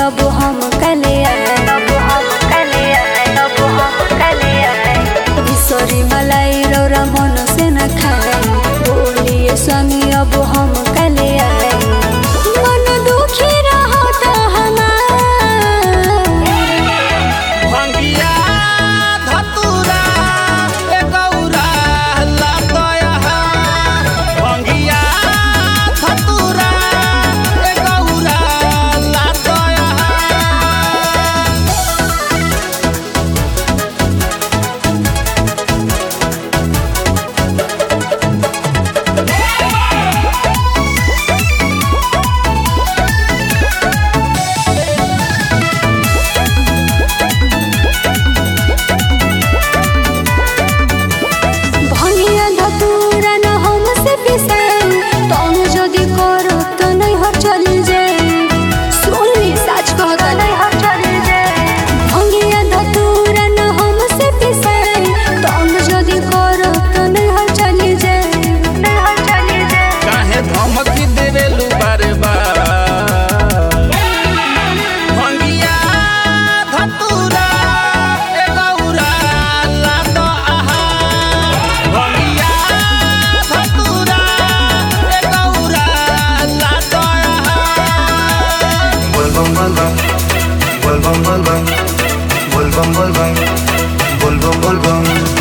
अब हम कले बिसरी मलाई रौरा मन से न खाए बोलिए स्वामी अब हम कले मन दुखी रहत भंगिया धतूरा ए गौरा लातया भंगिया धतूरा ए Gaura लातया Bol bom bol bom, bol bom bol bom, bol bom bol bom.